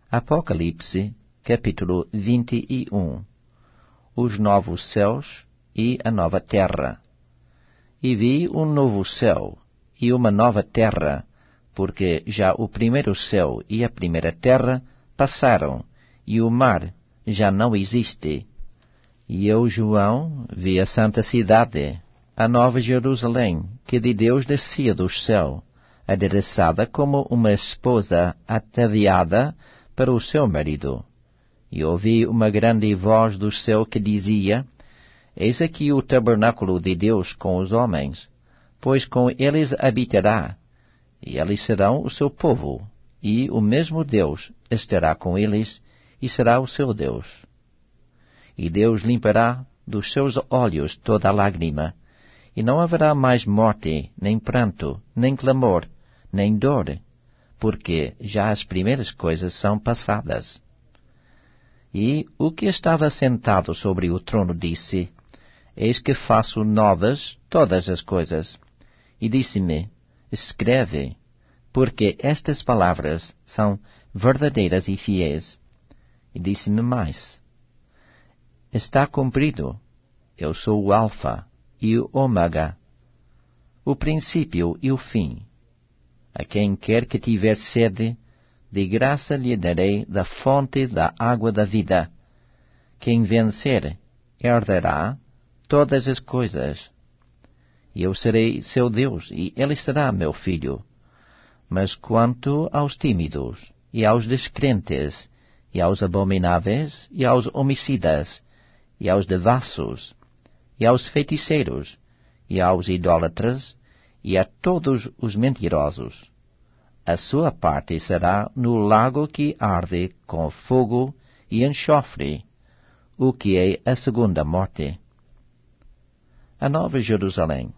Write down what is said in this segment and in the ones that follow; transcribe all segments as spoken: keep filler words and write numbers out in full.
Apocalipse, capítulo vinte e um. Os novos céus e a nova terra. E vi um novo céu e uma nova terra, porque já o primeiro céu e a primeira terra passaram, e o mar já não existe. E eu, João, vi a santa cidade, a nova Jerusalém, que de Deus descia do céu, adereçada como uma esposa ataviada para o seu marido. E ouvi uma grande voz do céu que dizia: Eis aqui o tabernáculo de Deus com os homens, pois com eles habitará, e eles serão o seu povo, e o mesmo Deus estará com eles, e será o seu Deus. E Deus limpará dos seus olhos toda a lágrima, e não haverá mais morte, nem pranto, nem clamor, nem dor, porque já as primeiras coisas são passadas. E o que estava sentado sobre o trono disse: Eis que faço novas todas as coisas. E disse-me: Escreve, porque estas palavras são verdadeiras e fiéis. E disse-me mais: Está cumprido. Eu sou o Alfa e o Ômega, o princípio e o fim. A quem quer que tiver sede, de graça lhe darei da fonte da água da vida. Quem vencer, herdará todas as coisas. E eu serei seu Deus, e ele será meu filho. Mas quanto aos tímidos, e aos descrentes, e aos abomináveis, e aos homicidas, e aos devassos, e aos feiticeiros, e aos idólatras, e a todos os mentirosos, a sua parte será no lago que arde com fogo e enxofre, o que é a segunda morte. A Nova Jerusalém.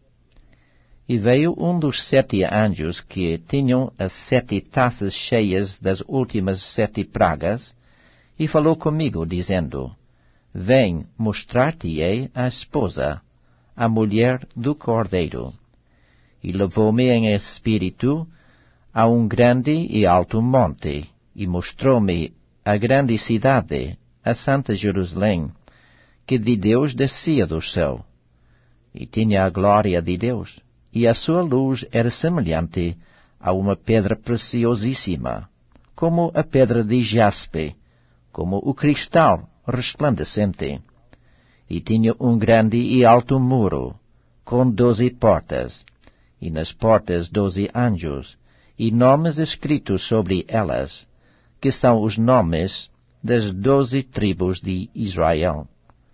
E veio um dos sete anjos que tinham as sete taças cheias das últimas sete pragas, e falou comigo, dizendo: Vem, mostrar-te-ei a esposa, a mulher do Cordeiro. E levou-me em espírito a um grande e alto monte, e mostrou-me a grande cidade, a santa Jerusalém, que de Deus descia do céu. E tinha a glória de Deus, e a sua luz era semelhante a uma pedra preciosíssima, como a pedra de jaspe, como o cristal resplandecente. E tinha um grande e alto muro, com doze portas, e nas portas doze anjos, e nomes escritos sobre elas, que são os nomes das doze tribos de Israel.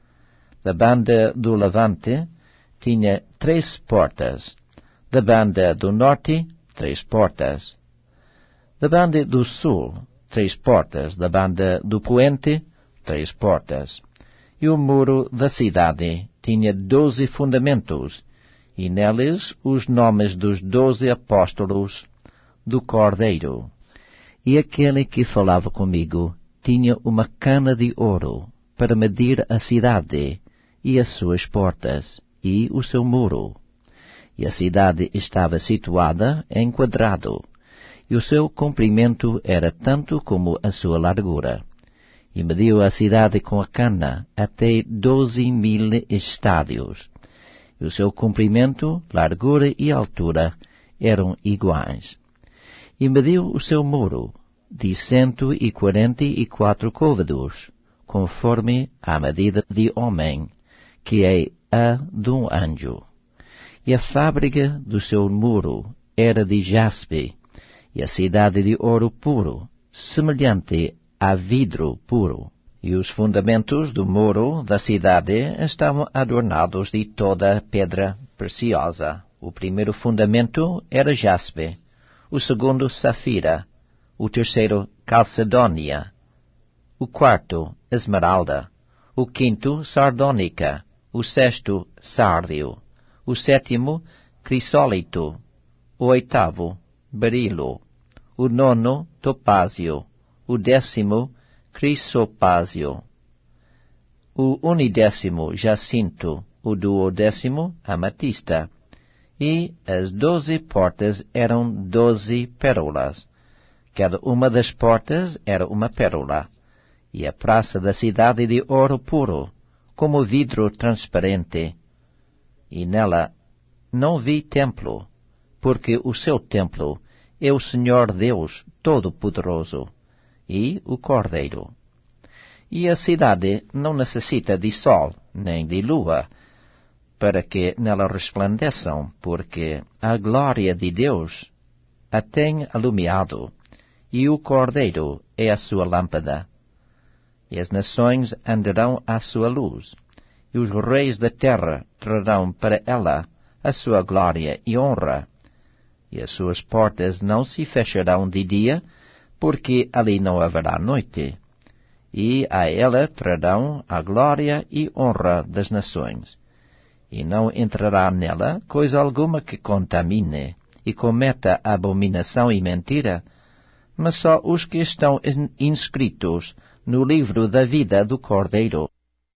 Da banda do levante tinha três portas, da banda do norte, três portas, da banda do sul, três portas, da banda do poente, três portas. E o muro da cidade tinha doze fundamentos, e neles os nomes dos doze apóstolos do Cordeiro. E aquele que falava comigo tinha uma cana de ouro para medir a cidade e as suas portas e o seu muro. E a cidade estava situada em quadrado, e o seu comprimento era tanto como a sua largura. E mediu a cidade com a cana até doze mil estádios. E o seu comprimento, largura e altura eram iguais. E mediu o seu muro de cento e quarenta e quatro côvados, conforme a medida de homem, que é a de um anjo. E a fábrica do seu muro era de jaspe, e a cidade de ouro puro, semelhante a vidro puro. E os fundamentos do muro da cidade estavam adornados de toda pedra preciosa. O primeiro fundamento era jaspe, o segundo safira, o terceiro calcedônia, o quarto esmeralda, o quinto sardônica, o sexto sárdio, o sétimo crisólito, o oitavo berilo, o nono topázio, o décimo crisopázio, o unidécimo jacinto, o duodécimo amatista, e as doze portas eram doze pérolas, Cada uma das portas era uma pérola, e a praça da cidade de ouro puro, como vidro transparente. E nela não vi templo, porque o seu templo é o Senhor Deus Todo-Poderoso e o Cordeiro. E a cidade não necessita de sol nem de lua, para que nela resplandeçam, porque a glória de Deus a tem alumiado, e o Cordeiro é a sua lâmpada. E as nações andarão à sua luz, e os reis da terra trarão para ela a sua glória e honra. E as suas portas não se fecharão de dia, porque ali não haverá noite. E a ela trarão a glória e honra das nações. E não entrará nela coisa alguma que contamine e cometa abominação e mentira, mas só os que estão inscritos no livro da vida do Cordeiro.